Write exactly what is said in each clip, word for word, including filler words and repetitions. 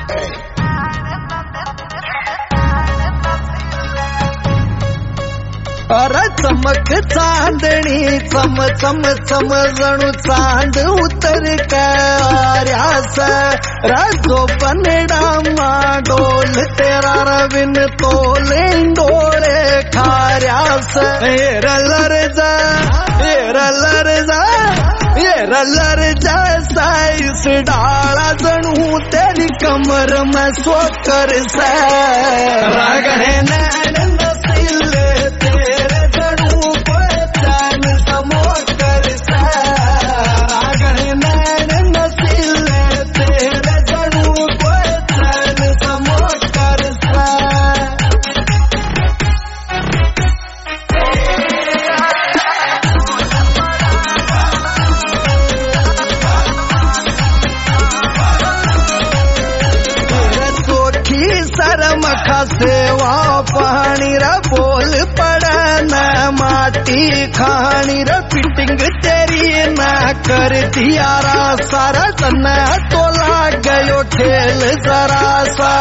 अरे चमक चांदणी चम चम चम जणू चांद उतर कार्यास राजो पनडा माडोल तेरा रविन तोले डोळे खार्यास एरलर जा एरलर जा एरलर जा साईस डाळा जणू तेरी कमर में सोकर से रागणे नैन नसीले तेरे जणू पहचान समोकर से रागणे नैन नसीले तेरे जणू पहचान समोकर से शरम का सेवा पानी रा बोल पड़न माटी खानी रा फिटिंग तेरी ना कर दिया रा सारा तना तो लाग गयो खेल जरा सा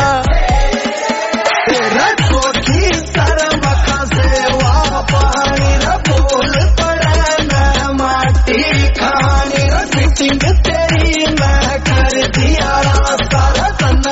तेरा चोखी शरम का सेवा पानी रा बोल पड़न माटी खानी रा फिटिंग तेरी ना कर दिया रा सारा तना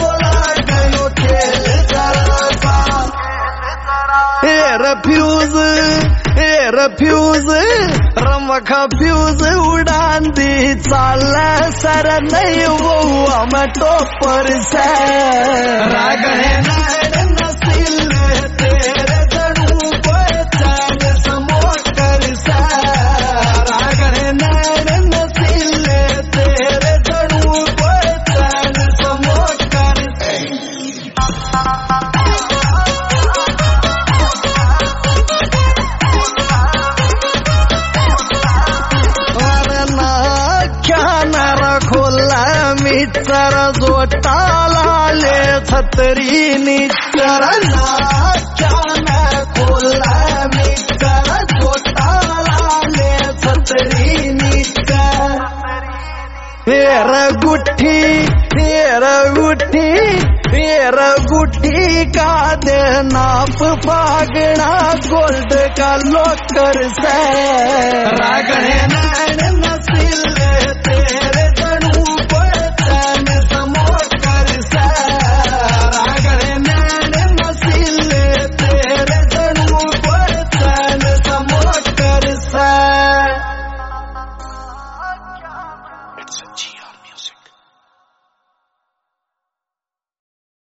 फ्यूज एयर फ्यूज रमखा फ्यूज उड़ान दी चाला सर नहीं वो हम टोपर से रागणे नैन नसीले तेरे जणू पहचान समोकर से रागणे नैन नसीले तेरे जणू पहचान समोकर से मित्र जोटा लाले छतरी निचर नाचान खोला मित्र जोटा लाले छतरी निचर हेर गुठी हेर गुठी हेर गुठी का दे नाप फागना गोल्ड का लोकर से रागणे नैन नसीले तेरे